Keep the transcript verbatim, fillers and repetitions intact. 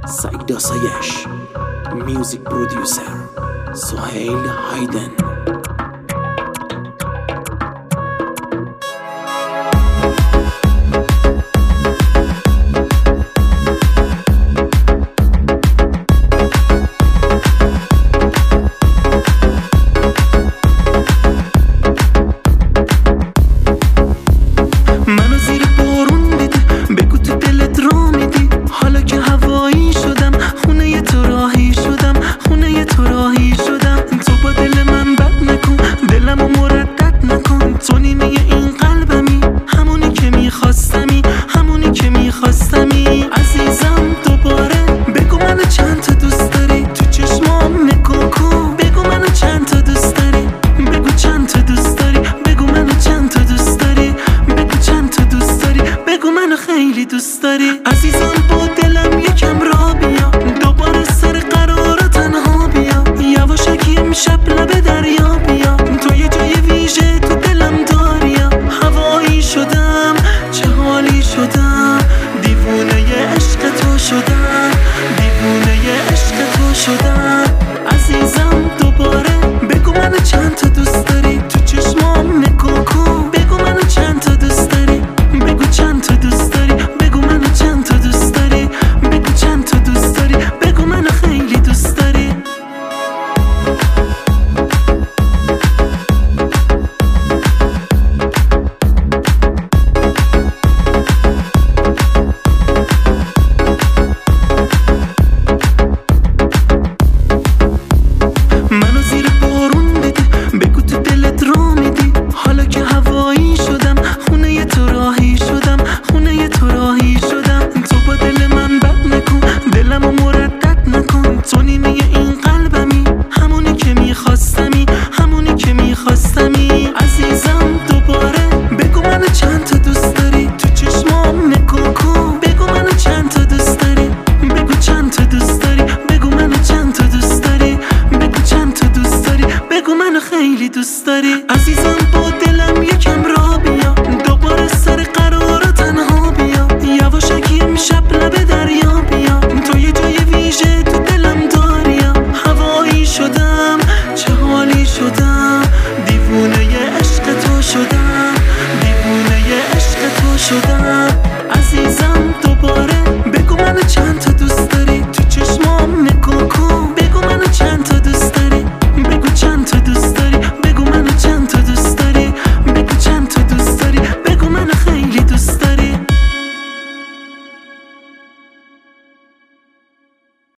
سعید آسایش، میوزیک پرودیوسر سهیل هایدن. منو زیر بارون دیدی، بگو تو دلت را میدی. حالا که هوایی شدم، خونه تو راهی شدم، خونه تو راهی شدم. تو با دل من بد نکن، دلمو مردد نکن. تو نیمه این قلبمی، همونی که میخواستمی، همونی که میخواستمی. عزیزم دوباره بگو منو چند تا دوست داری. تو چشمام نگاه کن، بگو منو چند تا دوست داری. بگو چند تا دوست داری، بگو منو چند تا دوست داری. بگو چند تا دوست داری، بگو منو خیلی دوست داری. عزیزم با دلم یکم را بیا، دوباره سر قرار تنها بیا. یواشکی امشب لب دریا بیا، تو یه جای ویژه تو دلم داریا. هوایی شدم، چه حالی شدم، دیوونه عشق تو شدم، دیوونه عشق تو شدم. عزیزم دوباره بگو منو چند تا دوست داری. تو چشمام نگاه کن، بگو منو چند تا دوست داری. بگو چند تا دوست داری، بگو منو چند تا دوست داری. بگو چند تا دوست داری، بگو منو خیلی دوست داری. منو زیر بارون دیدی، بگو تو دلت را میدی. حالا که هوایی شدم، خونه تو راهی شدم، خونه تو راهی شدم. تو با دل من بد نکن، دلمو مردد نکن. تو نیمه این قلبمی، همونی که میخواستمی، همونی که میخواستمی. عزیزم دوباره بگو منو چند تا دوست داری. تو چشمام نگاه کن، بگو منو چند تا دوست داری. بگو چند تا دوست داری، بگو منو چند تا دوست داری. بگو چند تا دوست داری، بگو منو خیلی دوست داری. عزیزم